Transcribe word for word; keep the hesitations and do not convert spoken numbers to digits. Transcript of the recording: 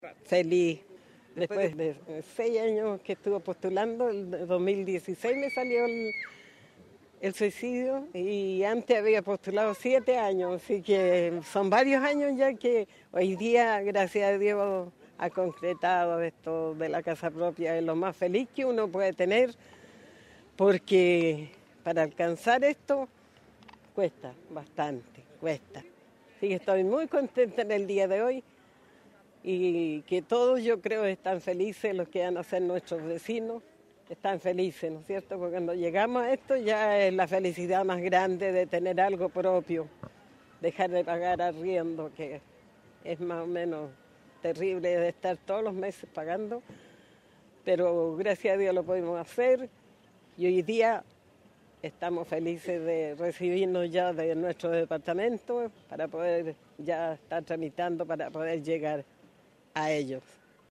Feliz. Después de seis años que estuve postulando, el dos mil dieciséis me salió el, el suicidio y antes había postulado siete años, así que son varios años ya que hoy día, gracias a Dios, ha concretado esto de la casa propia. Es lo más feliz que uno puede tener, porque para alcanzar esto cuesta bastante, cuesta. Así que estoy muy contenta en el día de hoy. Y que todos, yo creo, están felices, los que van a ser nuestros vecinos, están felices, ¿no es cierto? Porque cuando llegamos a esto ya es la felicidad más grande de tener algo propio, dejar de pagar arriendo, que es más o menos terrible de estar todos los meses pagando, pero gracias a Dios lo podemos hacer y hoy día estamos felices de recibirnos ya de nuestro departamento para poder ya estar tramitando para poder llegar a ellos.